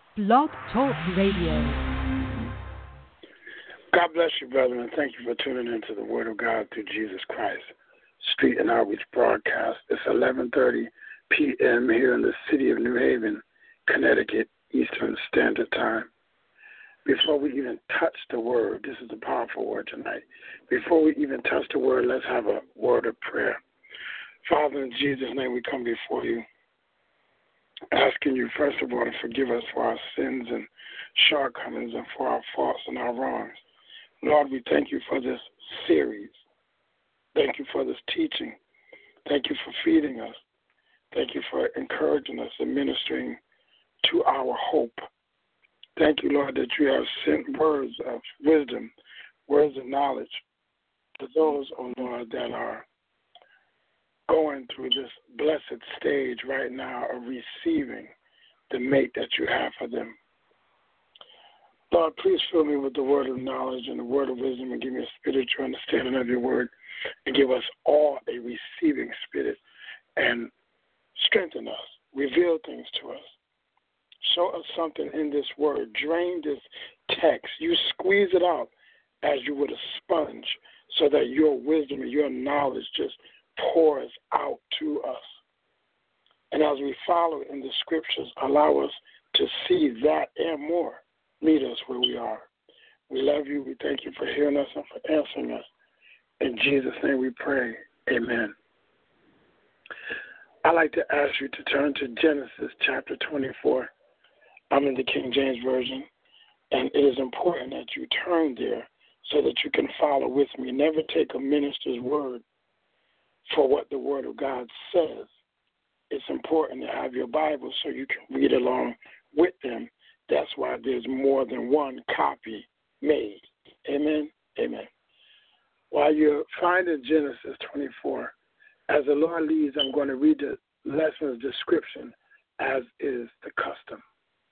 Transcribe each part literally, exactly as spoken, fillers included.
Blog Talk Radio. God bless you, brethren, and thank you for tuning into the Word of God through Jesus Christ. Street and Outreach broadcast. It's eleven thirty p.m. here in the city of New Haven, Connecticut, Eastern Standard Time. Before we even touch the Word, this is a powerful word tonight. Before we even touch the Word, let's have a word of prayer. Father, in Jesus' name, we come before you, asking you, first of all, to forgive us for our sins and shortcomings and for our faults and our wrongs. Lord, we thank you for this series. Thank you for this teaching. Thank you for feeding us. Thank you for encouraging us and ministering to our hope. Thank you, Lord, that you have sent words of wisdom, words of knowledge to those, oh Lord, that are going through this blessed stage right now of receiving the mate that you have for them. Lord, please fill me with the word of knowledge and the word of wisdom and give me a spiritual understanding of your word and give us all a receiving spirit and strengthen us, reveal things to us. Show us something in this word. Drain this text. You squeeze it out as you would a sponge so that your wisdom and your knowledge just pours out to us. And as we follow in the scriptures, allow us to see that and more. Meet us where we are. We love you. We thank you for hearing us and for answering us. In Jesus' name we pray. Amen. I'd like to ask you to turn to Genesis chapter twenty-four. I'm in the King James Version, and it is important that you turn there so that you can follow with me. Never take a minister's word for what the Word of God says. It's important to have your Bible so you can read along with them. That's why there's more than one copy made. Amen? Amen. While you're finding Genesis twenty-four, as the Lord leads, I'm going to read the lesson's description as is the custom.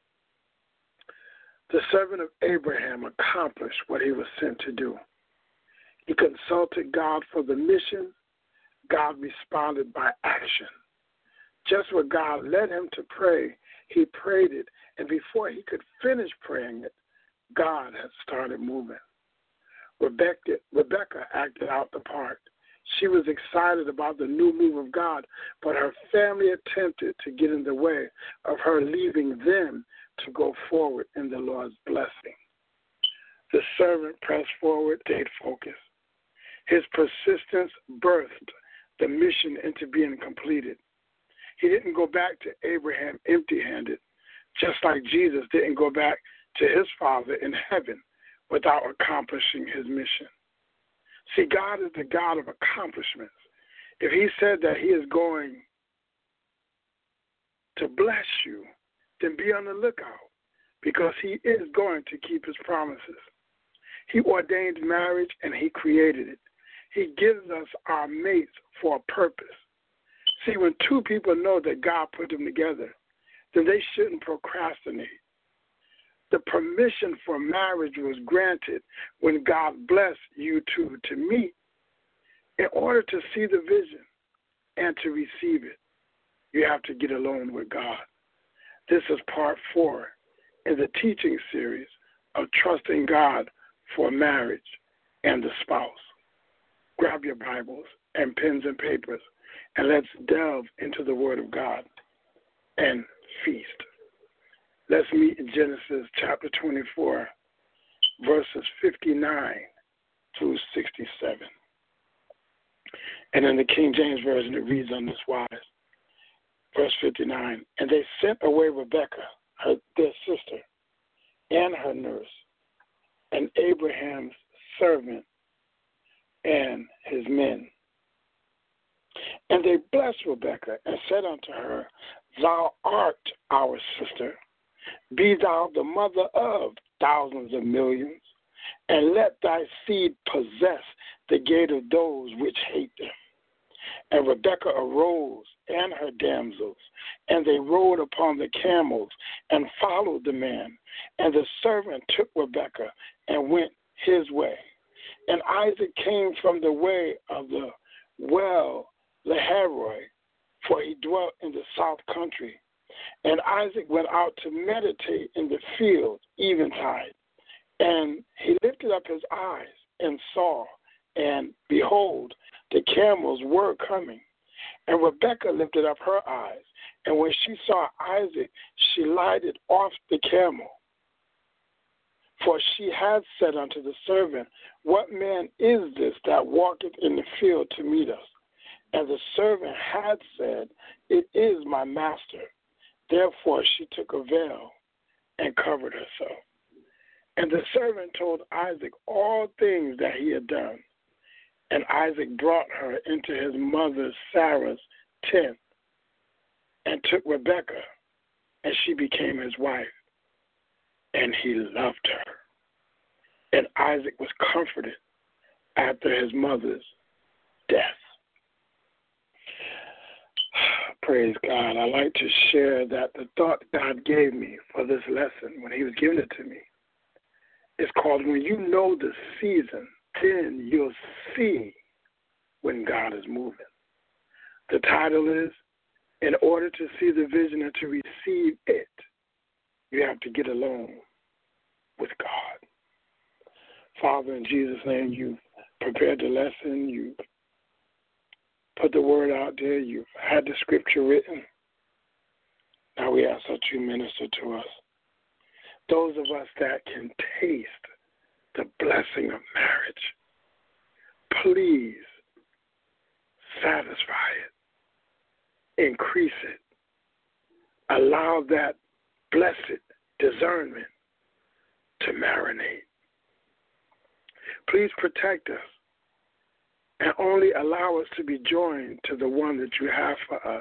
The servant of Abraham accomplished what he was sent to do. He consulted God for the mission. God responded by action. Just what God led him to pray, he prayed it, and before he could finish praying it, God had started moving. Rebecca, Rebecca acted out the part. She was excited about the new move of God, but her family attempted to get in the way of her leaving them to go forward in the Lord's blessing. The servant pressed forward, stayed focused. His persistence birthed the mission into being completed. He didn't go back to Abraham empty-handed, just like Jesus didn't go back to his Father in heaven without accomplishing his mission. See, God is the God of accomplishments. If he said that he is going to bless you, then be on the lookout, because he is going to keep his promises. He ordained marriage and he created it. He gives us our mates for a purpose. See, when two people know that God put them together, then they shouldn't procrastinate. The permission for marriage was granted when God blessed you two to meet in order to see the vision and to receive it. You have to get alone with God. This is part four in the teaching series of trusting God for marriage and the spouse. Grab your Bibles and pens and papers, and let's delve into the Word of God and feast. Let's meet in Genesis chapter twenty-four, verses fifty-nine through sixty-seven. And in the King James Version, it reads on this wise. Verse fifty-nine, and they sent away Rebekah, her, their sister, and her nurse, and Abraham's servant and his men. And they blessed Rebekah and said unto her, Thou art our sister. Be thou the mother of thousands of millions, and let thy seed possess the gate of those which hate them. And Rebekah arose and her damsels, and they rode upon the camels and followed the man. And the servant took Rebekah and went his way. And Isaac came from the way of the well Lahairoi, for he dwelt in the south country. And Isaac went out to meditate in the field eventide. And he lifted up his eyes and saw, and behold, the camels were coming. And Rebekah lifted up her eyes, and when she saw Isaac, she lighted off the camel. For she had said unto the servant, What man is this that walketh in the field to meet us? And the servant had said, It is my master. Therefore she took a veil and covered herself. And the servant told Isaac all things that he had done. And Isaac brought her into his mother Sarah's tent and took Rebekah, and she became his wife. And he loved her. And Isaac was comforted after his mother's death. Praise God. I like to share that the thought God gave me for this lesson when he was giving it to me is called When You Know the Season, Then You'll See When God is Moving. The title is, In Order to See the Vision and to receive it, you have to get alone with God. Father, in Jesus' name, you've prepared the lesson. You've put the word out there. You've had the scripture written. Now we ask that you minister to us. Those of us that can taste the blessing of marriage, please satisfy it, increase it, allow that blessed discernment to marinate. Please protect us and only allow us to be joined to the one that you have for us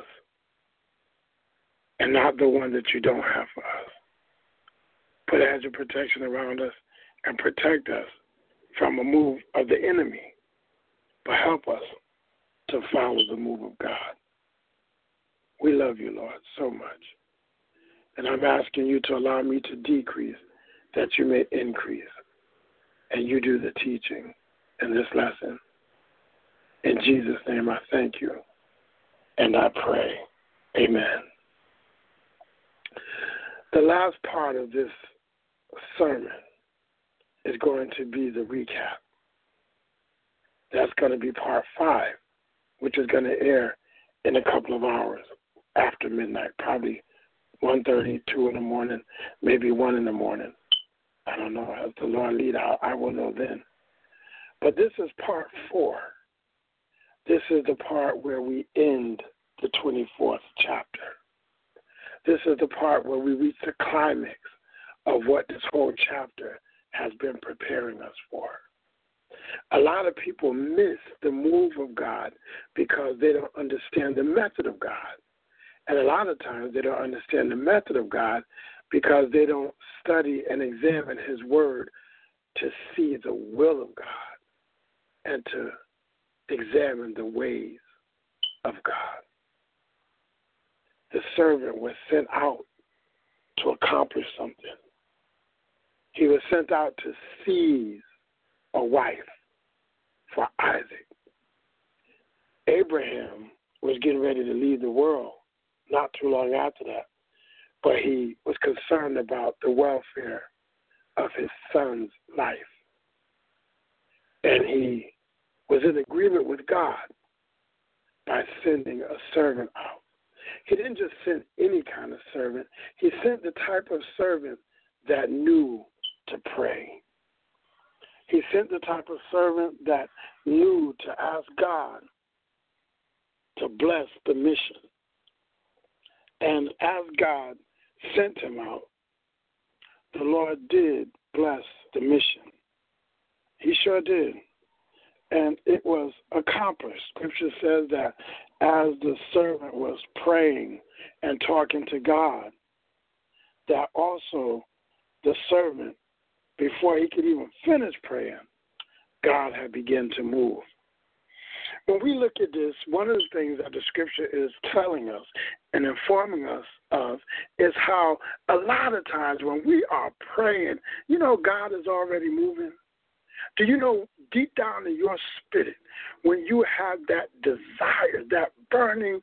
and not the one that you don't have for us. Put a hedge of protection around us and protect us from a move of the enemy, but help us to follow the move of God. We love you, Lord, so much. And I'm asking you to allow me to decrease that you may increase. And you do the teaching in this lesson. In Jesus' name I thank you and I pray. Amen. The last part of this sermon is going to be the recap. That's going to be part five, which is going to air in a couple of hours after midnight, probably one thirty, two in the morning, maybe one in the morning. I don't know. As the Lord lead out, I will know then. But this is part four. This is the part where we end the twenty-fourth chapter. This is the part where we reach the climax of what this whole chapter has been preparing us for. A lot of people miss the move of God because they don't understand the method of God. And a lot of times they don't understand the method of God because they don't study and examine his word to see the will of God and to examine the ways of God. The servant was sent out to accomplish something. He was sent out to seize a wife for Isaac. Abraham was getting ready to leave the world not too long after that, but he was concerned about the welfare of his son's life. And he was in agreement with God by sending a servant out. He didn't just send any kind of servant. He sent the type of servant that knew to pray. He sent the type of servant that knew to ask God to bless the mission. And as God sent him out, the Lord did bless the mission. He sure did. And it was accomplished. Scripture says that as the servant was praying and talking to God, that also the servant, before he could even finish praying, God had begun to move. When we look at this, one of the things that the Scripture is telling us and informing us of is how a lot of times when we are praying, you know, God is already moving. Do you know deep down in your spirit, when you have that desire, that burning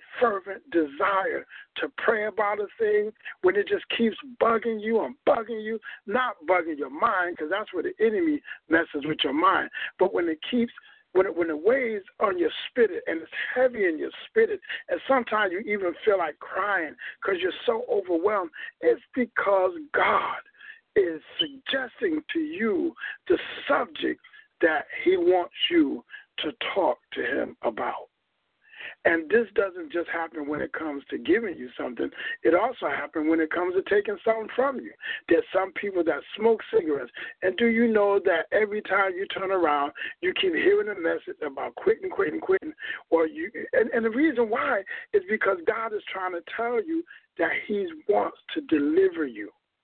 fervent desire to pray about a thing, when it just keeps bugging you and bugging you, not bugging your mind, because that's where the enemy messes with your mind, but when it keeps When it, when it weighs on your spirit and it's heavy in your spirit, and sometimes you even feel like crying because you're so overwhelmed, it's because God is suggesting to you the subject that he wants you to talk to him about. And this doesn't just happen when it comes to giving you something. It also happens when it comes to taking something from you. There's some people that smoke cigarettes. And do you know that every time you turn around, you keep hearing a message about quitting, quitting, quitting? Or you, and, and the reason why is because God is trying to tell you that he wants to deliver you.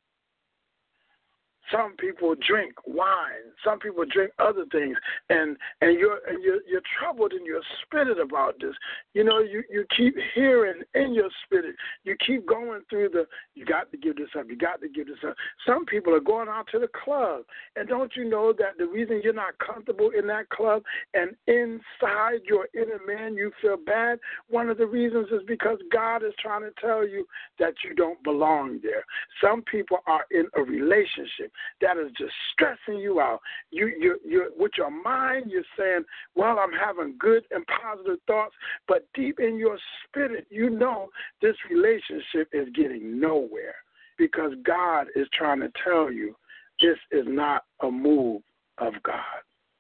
Some people drink wine. Some people drink other things, and and you're and you're you're troubled in your spirit about this. You know, you, you keep hearing in your spirit. You keep going through the. You got to give this up. You got to give this up. Some people are going out to the club, and don't you know that the reason you're not comfortable in that club and inside your inner man you feel bad? One of the reasons is because God is trying to tell you that you don't belong there. Some people are in a relationship that is just stressing you out. You, you, you, with your mind, you're saying, well, I'm having good and positive thoughts, but deep in your spirit, you know this relationship is getting nowhere because God is trying to tell you this is not a move of God.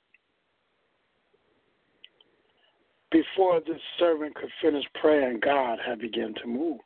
Before this servant could finish praying, God had begun to move.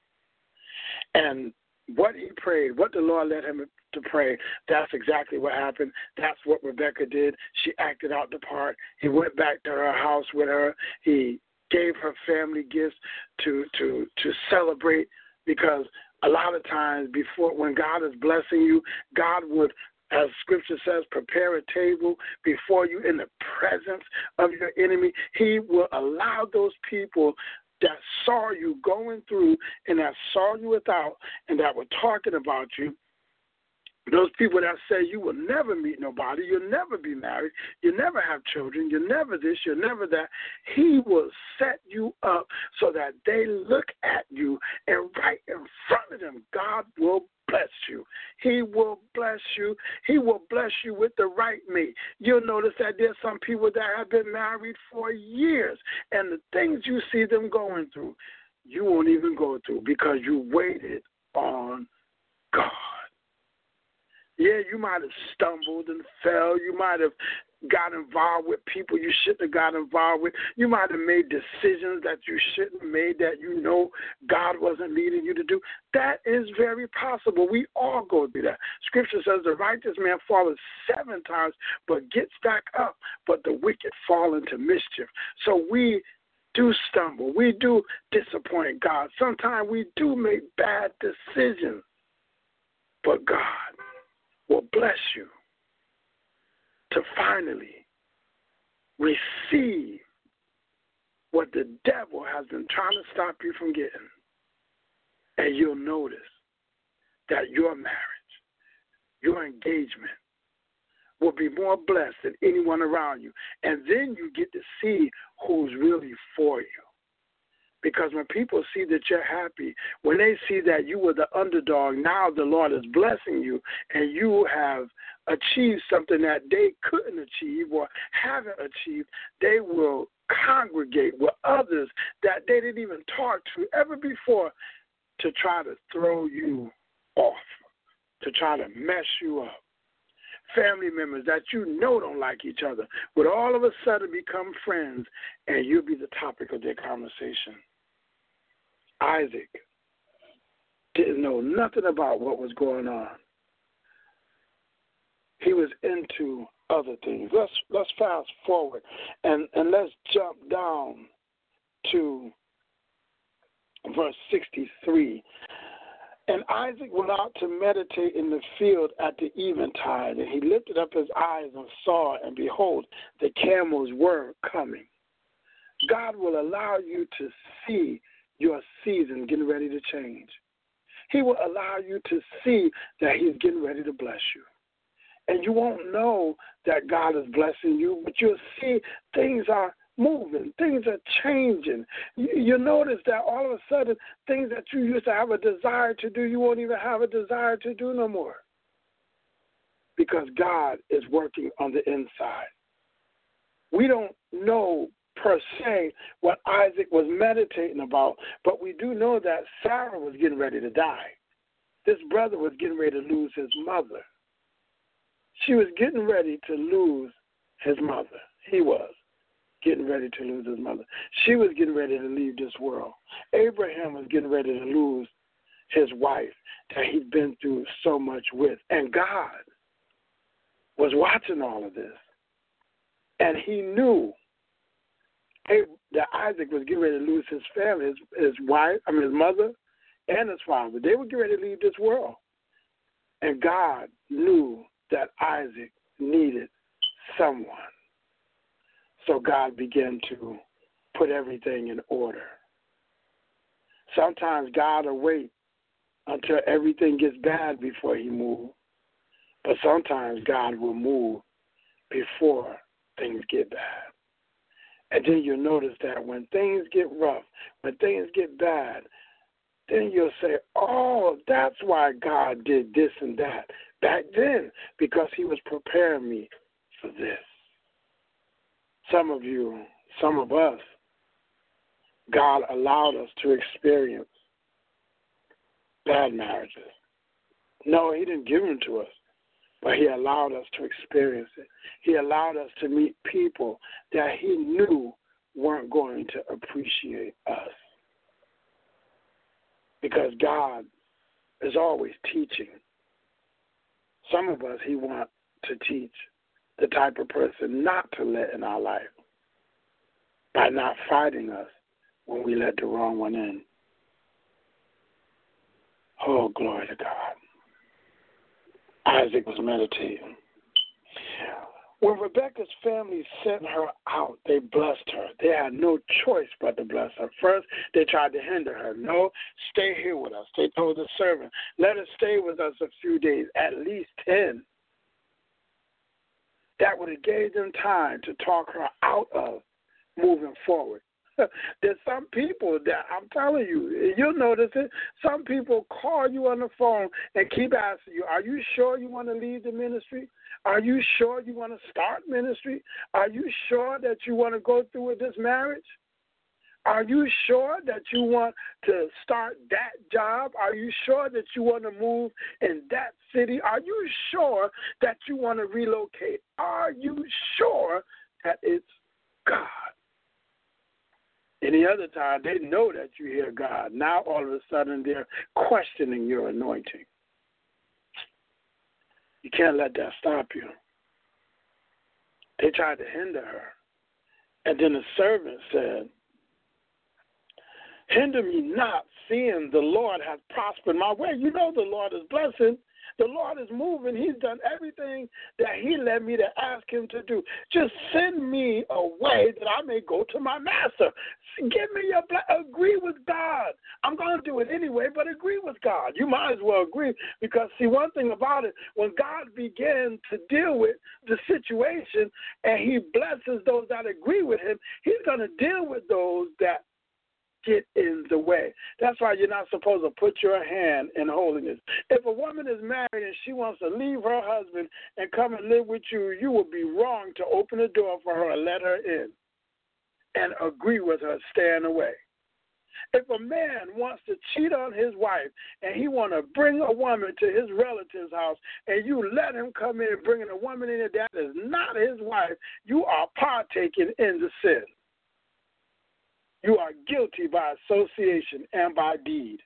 And what he prayed, what the Lord led him to pray, that's exactly what happened. That's what Rebecca did. She acted out the part. He went back to her house with her. He gave her family gifts to to to celebrate, because a lot of times before, when God is blessing you, God would, as Scripture says, prepare a table before you in the presence of your enemy. He will allow those people that saw you going through and that saw you without and that were talking about you, those people that say you will never meet nobody, you'll never be married, you'll never have children, you're never this, you're never that, he will set you up so that they look at you, and right in front of them, God will bless you. He will bless you. He will bless you with the right mate. You'll notice that there's some people that have been married for years, and the things you see them going through, you won't even go through because you waited on God. Yeah, you might have stumbled and fell. You might have got involved with people you shouldn't have got involved with. You might have made decisions that you shouldn't have made that you know God wasn't leading you to do. That is very possible. We all go through that. Scripture says the righteous man falleth seven times but gets back up, but the wicked fall into mischief. So we do stumble. We do disappoint God. Sometimes we do make bad decisions, but God will bless you to finally receive what the devil has been trying to stop you from getting. And you'll notice that your marriage, your engagement will be more blessed than anyone around you. And then you get to see who's really for you. Because when people see that you're happy, when they see that you were the underdog, now the Lord is blessing you and you have achieved something that they couldn't achieve or haven't achieved, they will congregate with others that they didn't even talk to ever before to try to throw you off, to try to mess you up. Family members that you know don't like each other would all of a sudden become friends, and you'll be the topic of their conversation. Isaac didn't know nothing about what was going on. He was into other things. Let's let's fast forward and, and let's jump down to verse sixty-three. And Isaac went out to meditate in the field at the eventide, and he lifted up his eyes and saw, and behold, the camels were coming. God will allow you to see your season getting ready to change. He will allow you to see that he's getting ready to bless you. And you won't know that God is blessing you, but you'll see things are moving. Things are changing. You, you notice that all of a sudden, things that you used to have a desire to do, you won't even have a desire to do no more. Because God is working on the inside. We don't know per se what Isaac was meditating about, but we do know that Sarah was getting ready to die. This brother was getting ready to lose his mother. She was getting ready to lose his mother. He was getting ready to lose his mother. She was getting ready to leave this world. Abraham was getting ready to lose his wife that he'd been through so much with. And God was watching all of this. And he knew that Isaac was getting ready to lose his family, his, his wife, I mean his mother, and his father. They were getting ready to leave this world. And God knew that Isaac needed someone. So God began to put everything in order. Sometimes God will wait until everything gets bad before he moves. But sometimes God will move before things get bad. And then you'll notice that when things get rough, when things get bad, then you'll say, oh, that's why God did this and that back then, because he was preparing me for this. Some of you, some of us, God allowed us to experience bad marriages. No, he didn't give them to us, but he allowed us to experience it. He allowed us to meet people that he knew weren't going to appreciate us. Because God is always teaching. Some of us he wants to teach the type of person not to let in our life by not fighting us when we let the wrong one in. Oh, glory to God. Isaac was meditating. When Rebekah's family sent her out, they blessed her. They had no choice but to bless her. First, they tried to hinder her. No, stay here with us. They told the servant, let her stay with us a few days, at least ten. That would have gave them time to talk her out of moving forward. There's some people that, I'm telling you, you'll notice it, some people call you on the phone and keep asking you, are you sure you want to leave the ministry? Are you sure you want to start ministry? Are you sure that you want to go through with this marriage? Are you sure that you want to start that job? Are you sure that you want to move in that city? Are you sure that you want to relocate? Are you sure that it's God? Any other time, they know that you hear God. Now, all of a sudden, they're questioning your anointing. You can't let that stop you. They tried to hinder her. And then the servant said, hinder me not, seeing the Lord has prospered my way. You know the Lord is blessing. The Lord is moving. He's done everything that he led me to ask him to do. Just send me away that I may go to my master. Give me your blessing. Agree with God. I'm going to do it anyway, but agree with God. You might as well agree because, see, one thing about it, when God begins to deal with the situation and he blesses those that agree with him, he's going to deal with those that get in the way. That's why you're not supposed to put your hand in holiness. If a woman is married and she wants to leave her husband and come and live with you, you would be wrong to open the door for her and let her in and agree with her staying away. If a man wants to cheat on his wife and he want to bring a woman to his relative's house and you let him come in bringing a woman in that is not his wife, you are partaking in the sin. You are guilty by association and by deed.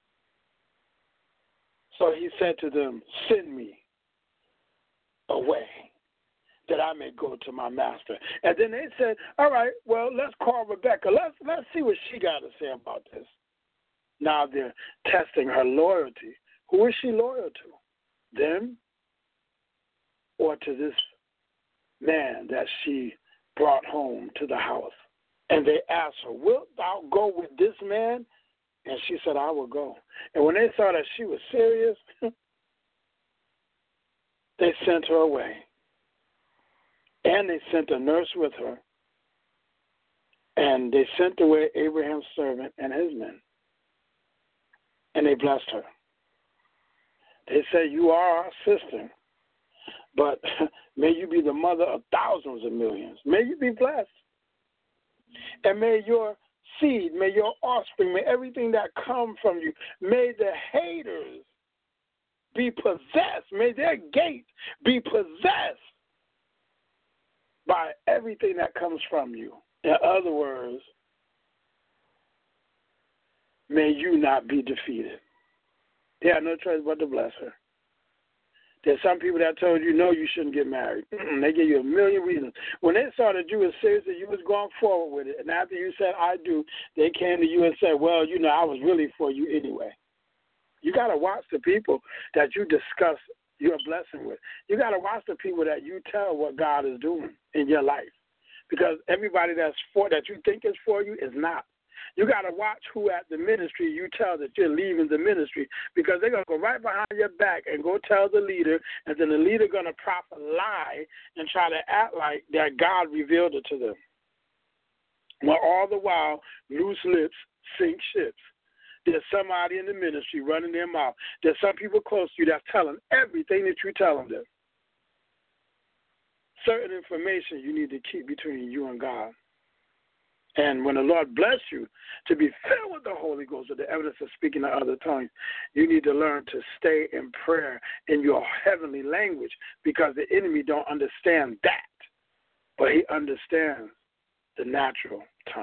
So he said to them, send me away that I may go to my master. And then they said, all right, well, let's call Rebekah. Let's, let's see what she got to say about this. Now they're testing her loyalty. Who is she loyal to? Them or to this man that she brought home to the house? And they asked her, wilt thou go with this man? And she said, I will go. And when they saw that she was serious, they sent her away. And they sent a nurse with her And they sent away Abraham's servant and his men. And they blessed her. They said, you are our sister, but may you be the mother of thousands of millions. May you be blessed. And may your seed, may your offspring, may everything that comes from you, may the haters be possessed. May their gates be possessed by everything that comes from you. In other words, may you not be defeated. They had no choice but to bless her. There's some people that told you, no, you shouldn't get married. Mm-mm, they give you a million reasons. When they saw that you were serious and you was going forward with it, and after you said, I do, they came to you and said, well, you know, I was really for you anyway. You got to watch the people that you discuss your blessing with. You got to watch the people that you tell what God is doing in your life. Because everybody that's for that you think is for you is not. You got to watch who at the ministry you tell that you're leaving the ministry, because they're going to go right behind your back and go tell the leader, and then the leader going to prophet lie and try to act like that God revealed it to them. Well, all the while, loose lips sink ships. There's somebody in the ministry running their mouth. There's some people close to you that's telling everything that you're telling them. Certain information you need to keep between you and God. And when the Lord bless you to be filled with the Holy Ghost, with the evidence of speaking in other tongues, you need to learn to stay in prayer in your heavenly language, because the enemy don't understand that, but he understands the natural tongue.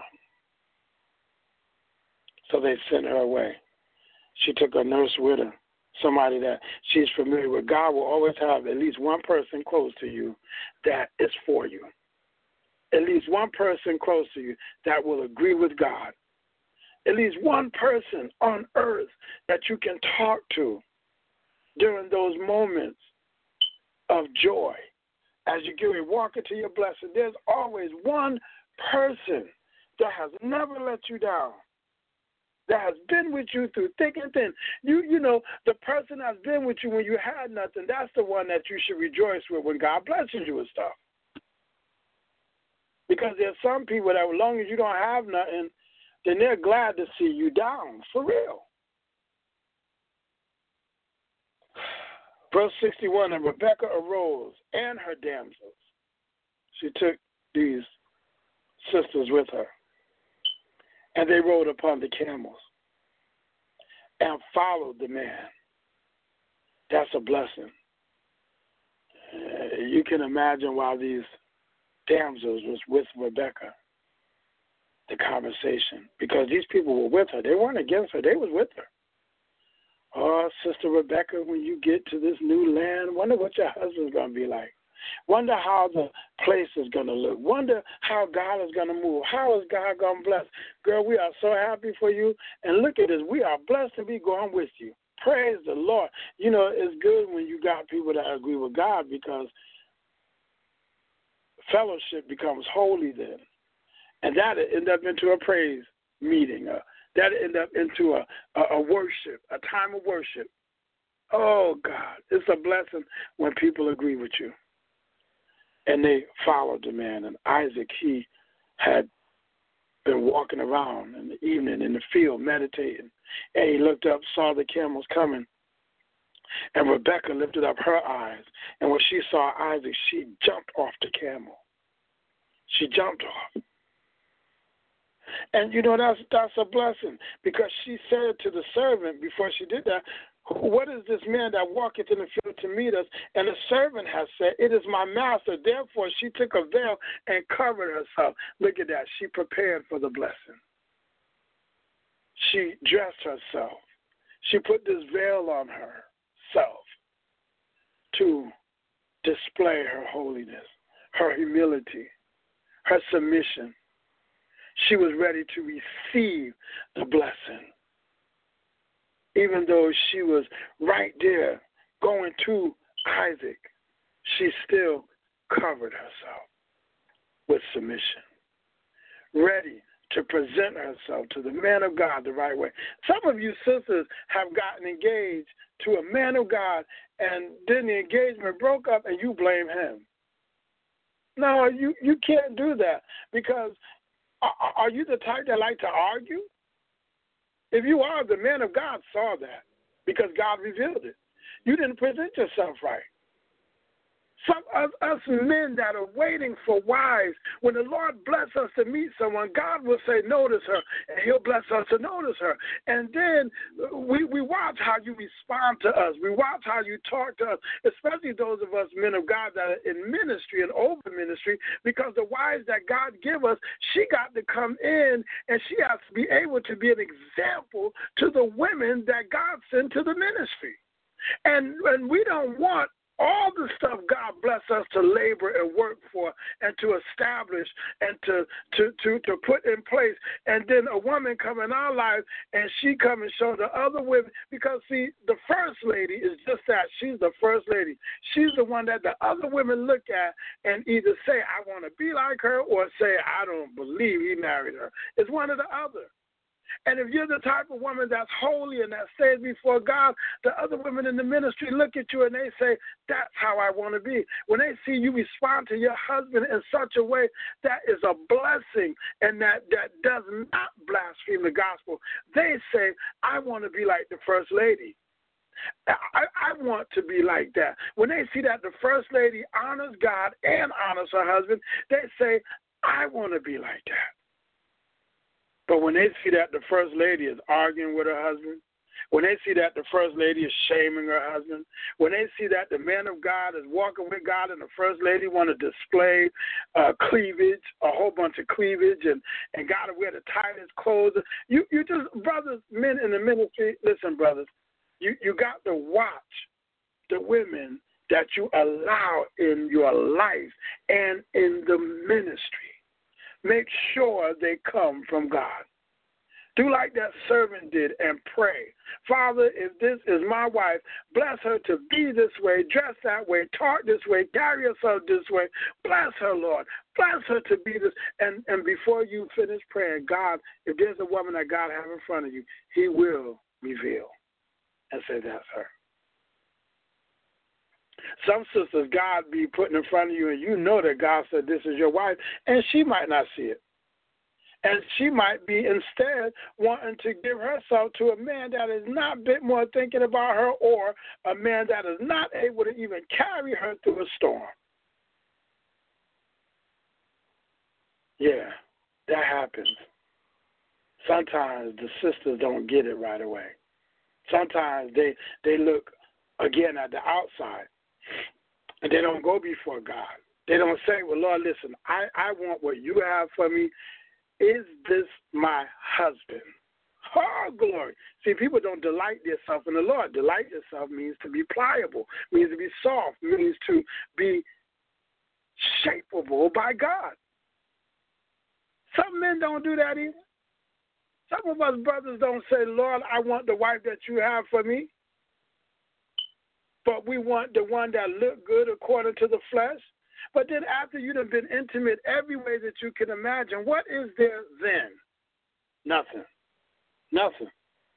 So they sent her away. She took a nurse with her, somebody that she's familiar with. God will always have at least one person close to you that is for you. At least one person close to you that will agree with God. At least one person on earth that you can talk to during those moments of joy. As you get ready to walk into your blessing, there's always one person that has never let you down, that has been with you through thick and thin. You you know, the person that's been with you when you had nothing, that's the one that you should rejoice with when God blesses you with stuff. Because there's some people that as long as you don't have nothing, then they're glad to see you down, for real. Verse sixty-one, and Rebekah arose and her damsels. She took these sisters with her, and they rode upon the camels and followed the man. That's a blessing. Uh, you can imagine why these damsels was with Rebekah, the conversation, because these people were with her. They weren't against her. They was with her. Oh, Sister Rebekah, when you get to this new land, wonder what your husband's going to be like. Wonder how the place is going to look. Wonder how God is going to move. How is God going to bless? Girl, we are so happy for you. And look at this. We are blessed to be going with you. Praise the Lord. You know, it's good when you got people that agree with God, because fellowship becomes holy then. And that end up into a praise meeting. Uh, that end up into a, a, a worship, a time of worship. Oh, God, it's a blessing when people agree with you. And they followed the man. And Isaac, he had been walking around in the evening in the field meditating. And he looked up, saw the camels coming. And Rebekah lifted up her eyes, and when she saw Isaac, she jumped off the camel. She jumped off. And, you know, that's that's a blessing, because she said to the servant before she did that, what is this man that walketh in the field to meet us? And the servant has said, it is my master. Therefore, she took a veil and covered herself. Look at that. She prepared for the blessing. She dressed herself. She put this veil on her. Self to display her holiness, her humility, her submission. She was ready to receive the blessing. Even though she was right there going to Isaac, she still covered herself with submission, ready to present herself to the man of God the right way. Some of you sisters have gotten engaged to a man of God, and then the engagement broke up and you blame him. No, you, you can't do that, because Are, are you the type that like to argue? If you are, the man of God saw that because God revealed it. You didn't present yourself right. Some of us men that are waiting for wives, when the Lord bless us to meet someone, God will say, notice her, and he'll bless us to notice her. And then we, we watch how you respond to us. We watch how you talk to us, especially those of us men of God that are in ministry and over ministry, because the wives that God give us, she got to come in, and she has to be able to be an example to the women that God sent to the ministry. And, and we don't want all the stuff God bless us to labor and work for and to establish and to, to, to, to put in place. And then a woman come in our life and she come and show the other women. Because, see, the first lady is just that. She's the first lady. She's the one that the other women look at and either say, I want to be like her, or say, I don't believe he married her. It's one or the other. And if you're the type of woman that's holy and that stays before God, the other women in the ministry look at you and they say, that's how I want to be. When they see you respond to your husband in such a way that is a blessing and that, that does not blaspheme the gospel, they say, I want to be like the first lady. I, I want to be like that. When they see that the first lady honors God and honors her husband, they say, I want to be like that. But when they see that the first lady is arguing with her husband, when they see that the first lady is shaming her husband, when they see that the man of God is walking with God and the first lady want to display uh, cleavage, a whole bunch of cleavage, and, and got to wear the tightest clothes, you, you just, brothers, men in the ministry, listen, brothers, you, you got to watch the women that you allow in your life and in the ministry. Make sure they come from God. Do like that servant did and pray. Father, if this is my wife, bless her to be this way, dress that way, talk this way, carry herself this way. Bless her, Lord. Bless her to be this. And, and before you finish praying, God, if there's a woman that God have in front of you, he will reveal and say, that's her. Some sisters God be putting in front of you, and you know that God said this is your wife, and she might not see it. And she might be instead wanting to give herself to a man that is not a bit more thinking about her, or a man that is not able to even carry her through a storm. Yeah, that happens. Sometimes the sisters don't get it right away. Sometimes they, they look, again, at the outside. And they don't go before God. They don't say, well, Lord, listen, I, I want what you have for me. Is this my husband? Oh, glory. See, people don't delight themselves in the Lord. Delight yourself means to be pliable, means to be soft, means to be shapeable by God. Some men don't do that either. Some of us brothers don't say, Lord, I want the wife that you have for me. But we want the one that look good according to the flesh. But then after you've been intimate every way that you can imagine, what is there then? Nothing. Nothing.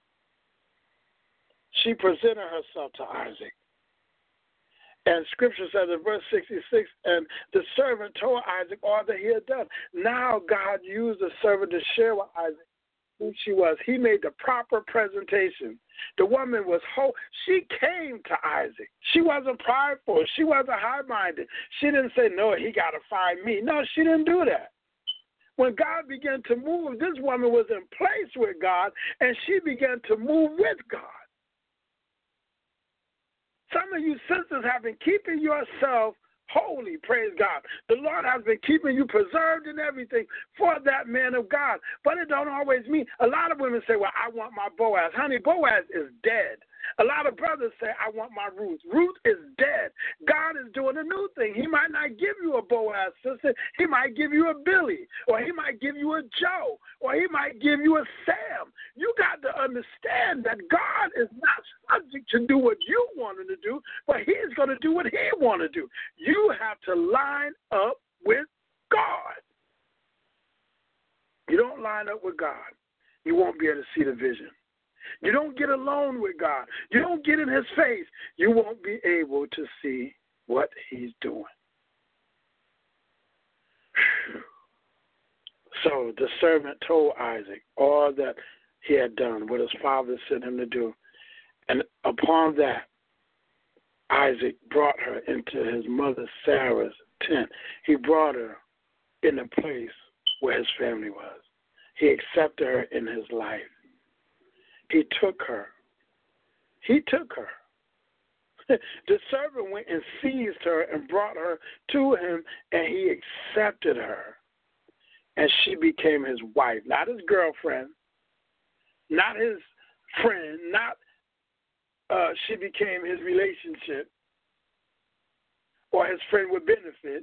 She presented herself to Isaac. And Scripture says in verse sixty-six, and the servant told Isaac all that he had done. Now God used the servant to share with Isaac who she was. He made the proper presentation. The woman was whole. She came to Isaac. She wasn't prideful. She wasn't high-minded. She didn't say, no, he got to find me. No, she didn't do that. When God began to move, this woman was in place with God, and she began to move with God. Some of you sisters have been keeping yourself holy, praise God. The Lord has been keeping you preserved in everything for that man of God. But it don't always mean, a lot of women say, well, I want my Boaz. Honey, Boaz is dead. A lot of brothers say, I want my Ruth. Ruth is dead. God is doing a new thing. He might not give you a Boaz, sister. He might give you a Billy, or he might give you a Joe, or he might give you a Sam. You got to understand that God is not subject to do what you want him to do, but he's going to do what he want to do. You have to line up with God. You don't line up with God, you won't be able to see the vision. You don't get alone with God. You don't get in his face. You won't be able to see what he's doing. So the servant told Isaac all that he had done, what his father sent him to do. And upon that, Isaac brought her into his mother Sarah's tent. He brought her in a place where his family was. He accepted her in his life. He took her. He took her. The servant went and seized her and brought her to him, and he accepted her. And she became his wife, not his girlfriend, not his friend, not uh, she became his relationship or his friend with benefit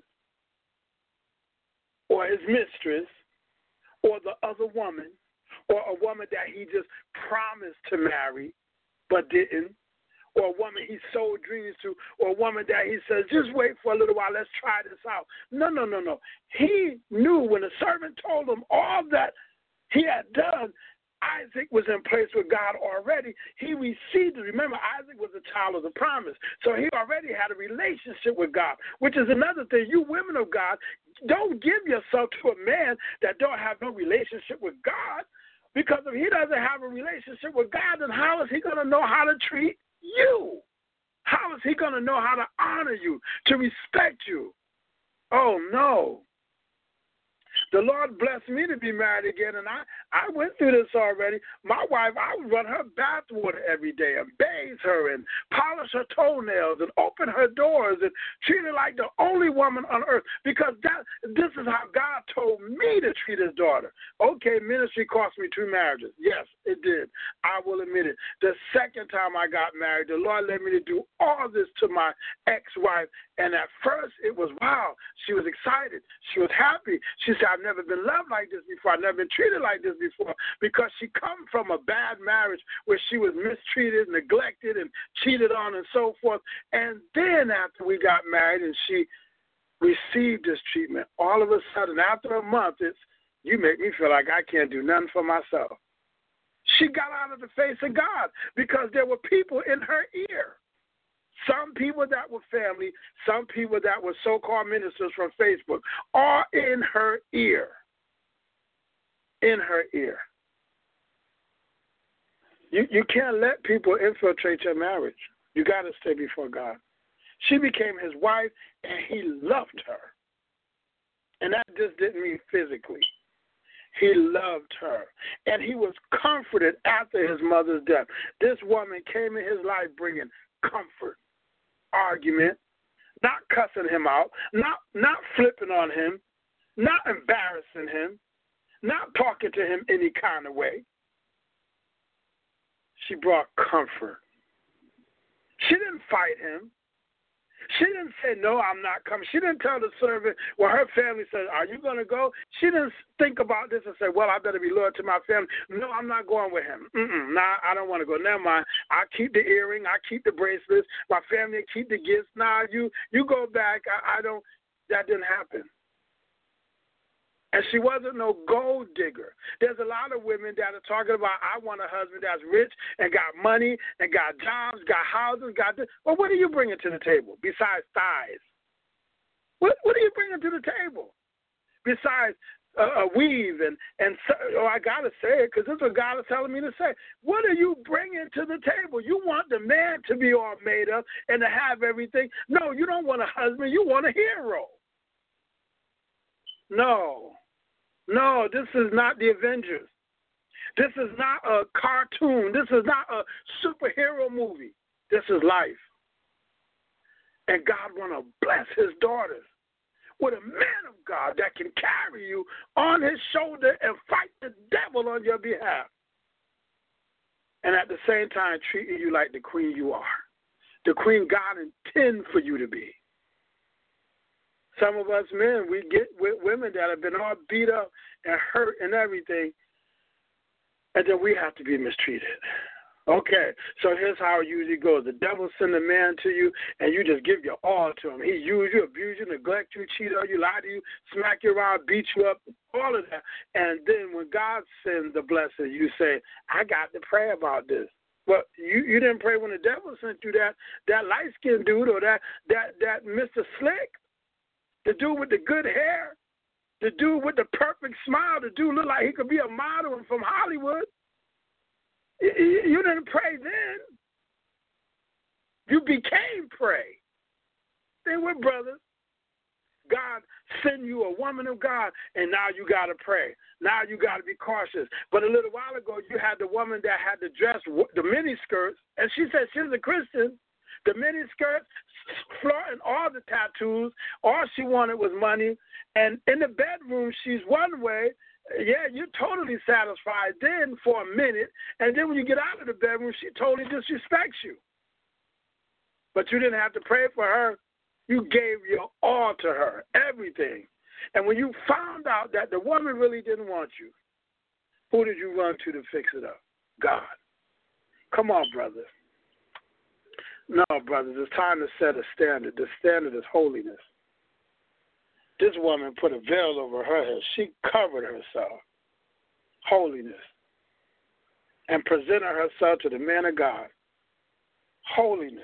or his mistress or the other woman or a woman that he just promised to marry but didn't, or a woman he sold dreams to, or a woman that he says, just wait for a little while, let's try this out. No, no, no, no. He knew when the servant told him all that he had done, Isaac was in place with God already. He received it. Remember, Isaac was a child of the promise. So he already had a relationship with God, which is another thing. You women of God, don't give yourself to a man that don't have no relationship with God, because if he doesn't have a relationship with God, then how is he going to know how to treat you? How is he going to know how to honor you, to respect you? Oh, no. The Lord blessed me to be married again, and I, I went through this already. My wife, I would run her bath water every day and bathe her and polish her toenails and open her doors and treat her like the only woman on earth, because that this is how God told me to treat his daughter. Okay, ministry cost me two marriages. Yes, it did. I will admit it. The second time I got married, the Lord led me to do all this to my ex-wife, and at first it was, wow, she was excited. She was happy. She said, I've never been loved like this before. I've never been treated like this before, because she come from a bad marriage where she was mistreated, neglected, and cheated on and so forth. And then after we got married and she received this treatment, all of a sudden, after a month, it's, you make me feel like I can't do nothing for myself. She got out of the face of God because there were people in her ear. Some people that were family, some people that were so-called ministers from Facebook, are in her ear. In her ear. You, you can't let people infiltrate your marriage. You got to stay before God. She became his wife, and he loved her. And that just didn't mean physically. He loved her. And he was comforted after his mother's death. This woman came in his life bringing comfort, argument, not cussing him out, not not flipping on him, not embarrassing him, not talking to him any kind of way. She brought comfort. She didn't fight him. She didn't say, no, I'm not coming. She didn't tell the servant, well, her family said, are you going to go? She didn't think about this and say, well, I better be loyal to my family. No, I'm not going with him. Mm-mm, nah, I don't want to go. Never mind. I keep the earring. I keep the bracelets. My family keep the gifts. Nah, you, you go back. I, I don't. That didn't happen. And she wasn't no gold digger. There's a lot of women that are talking about, I want a husband that's rich and got money and got jobs, got houses, got this. Well, what are you bringing to the table besides thighs? What What are you bringing to the table besides uh, a weave and, and oh, I got to say it because this is what God is telling me to say. What are you bringing to the table? You want the man to be all made up and to have everything. No, you don't want a husband. You want a hero. No. No, this is not the Avengers. This is not a cartoon. This is not a superhero movie. This is life. And God want to bless his daughters with a man of God that can carry you on his shoulder and fight the devil on your behalf. And at the same time, treating you like the queen you are, the queen God intended for you to be. Some of us men, we get with women that have been all beat up and hurt and everything, and then we have to be mistreated. Okay, so here's how it usually goes. The devil send a man to you, and you just give your all to him. He use you, abuse you, neglect you, cheat on you, lie to you, smack you around, beat you up, all of that. And then when God sends the blessing, you say, I got to pray about this. Well, you, you didn't pray when the devil sent you that, that light-skinned dude or that, that, that Mister Slick. The dude with the good hair, The dude with the perfect smile, the dude looked like he could be a model from Hollywood. You didn't pray then. You became prey. Then we're brothers. God send you a woman of God, and now you got to pray. Now you got to be cautious. But a little while ago, you had the woman that had the dress, the mini skirts, and she said she was a Christian. The mini skirts, flaunting all the tattoos. All she wanted was money. And in the bedroom, she's one way. Yeah, you're totally satisfied then for a minute. And then when you get out of the bedroom, she totally disrespects you. But you didn't have to pray for her. You gave your all to her, everything. And when you found out that the woman really didn't want you, who did you run to to fix it up? God. Come on, brothers. No, brothers, it's time to set a standard. The standard is holiness. This woman put a veil over her head. She covered herself. Holiness. And presented herself to the man of God. Holiness.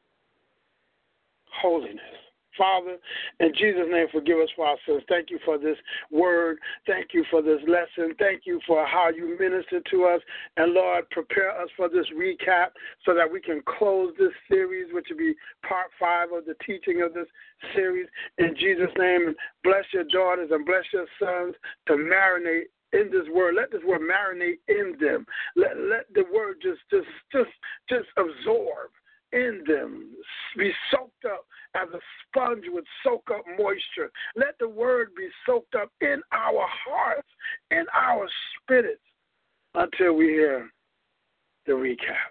Holiness. Father, in Jesus' name, forgive us for our sins. Thank you for this word. Thank you for this lesson. Thank you for how you ministered to us. And, Lord, prepare us for this recap so that we can close this series, which will be part five of the teaching of this series. In Jesus' name, bless your daughters and bless your sons to marinate in this word. Let this word marinate in them. Let, let the word just, just, just, just absorb in them, be soaked up as a sponge would soak up moisture. Let the word be soaked up in our hearts, in our spirits, until we hear the recap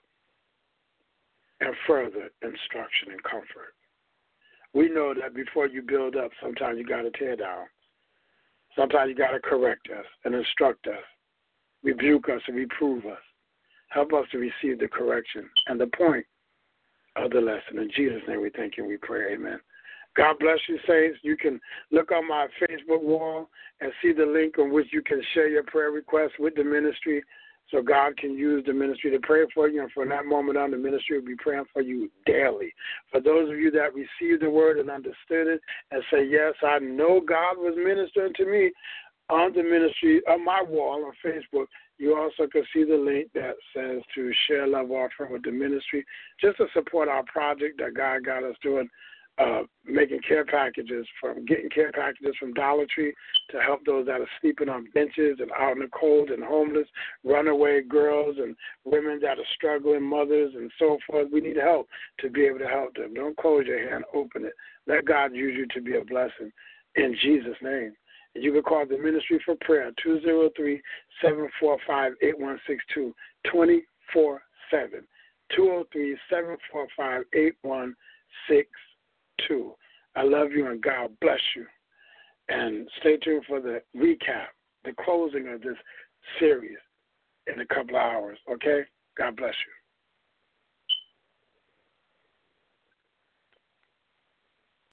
and further instruction and comfort. We know that before you build up, sometimes you got to tear down. Sometimes you got to correct us and instruct us, rebuke us and reprove us. Help us to receive the correction and the point of the lesson. In Jesus' name we thank you and we pray. Amen. God bless you, saints. You can look on my Facebook wall and see the link on which you can share your prayer requests with the ministry so God can use the ministry to pray for you. And from that moment on, the ministry will be praying for you daily. For those of you that received the word and understood it and say, yes, I know God was ministering to me on the ministry, on my wall on Facebook, you also can see the link that says to share love offering with the ministry, just to support our project that God got us doing, uh, making care packages, from getting care packages from Dollar Tree to help those that are sleeping on benches and out in the cold and homeless, runaway girls and women that are struggling, mothers and so forth. We need help to be able to help them. Don't close your hand, open it. Let God use you to be a blessing in Jesus' name. You can call the ministry for prayer, two oh three, seven four five, eight one six two, twenty-four seven, two oh three, seven four five, eight one six two. I love you and God bless you. And stay tuned for the recap, the closing of this series in a couple of hours, okay? God bless you.